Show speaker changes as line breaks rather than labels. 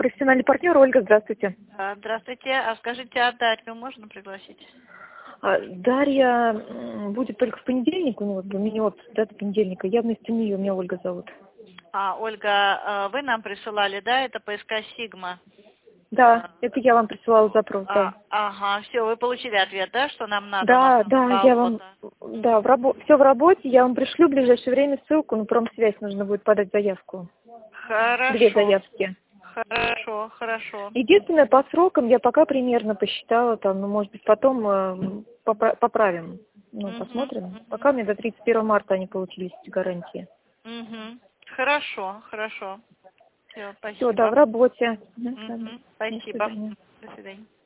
Профессиональный партнер Ольга, здравствуйте.
Здравствуйте. А скажите, а Дарью можно пригласить?
Дарья будет только в понедельник, у меня вот дата понедельника. Я вместо нее, меня Ольга зовут.
Ольга, вы нам присылали, да, это ПСК Сигма?
Да, это я вам присылала запрос, да.
Ага, все, вы получили ответ, да, что нам надо?
Да, я вам, все в работе, я вам пришлю в ближайшее время ссылку, на промсвязь нужно будет подать заявку.
Хорошо.
2 заявки.
Хорошо.
Единственное, по срокам я пока примерно посчитала, там, может быть, потом поправим. Посмотрим. Пока у меня до 31 марта они получились, эти гарантии.
Хорошо. Все, спасибо.
Все, да, в работе.
Спасибо.
До свидания.
До свидания.